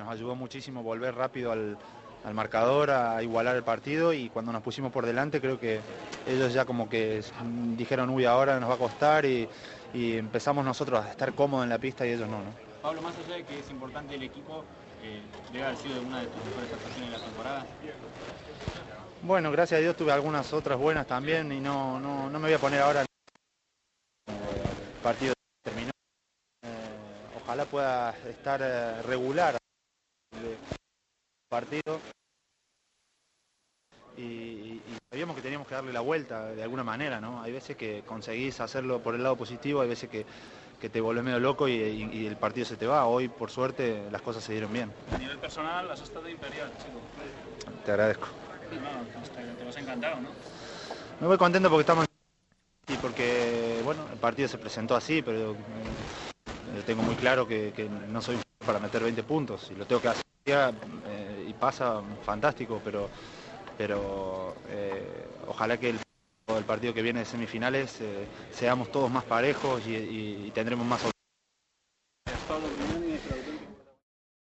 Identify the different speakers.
Speaker 1: nos ayudó muchísimo volver rápido al marcador, a igualar el partido, y cuando nos pusimos por delante creo que ellos ya como que dijeron, uy, ahora nos va a costar, y empezamos nosotros a estar cómodos en la pista y ellos no.
Speaker 2: Pablo, más allá de que es importante el equipo, debe haber sido una de tus mejores actuaciones de la temporada.
Speaker 1: Bueno, gracias a Dios tuve algunas otras buenas también, y no me voy a poner ahora. El partido terminó. Ojalá pueda estar regular el partido. Y sabíamos que teníamos que darle la vuelta de alguna manera, ¿no? Hay veces que conseguís hacerlo por el lado positivo, hay veces que te volvés medio loco y el partido se te va. Hoy, por suerte, las cosas se dieron bien.
Speaker 2: A nivel personal, has estado imperial, chico.
Speaker 1: Te agradezco.
Speaker 2: No, te vas encantado, ¿no?
Speaker 1: Me voy contento porque estamos y porque, bueno, el partido se presentó así, pero tengo muy claro que no soy para meter 20 puntos. Si lo tengo que hacer y pasa, fantástico, pero ojalá que el partido que viene de semifinales seamos todos más parejos y tendremos más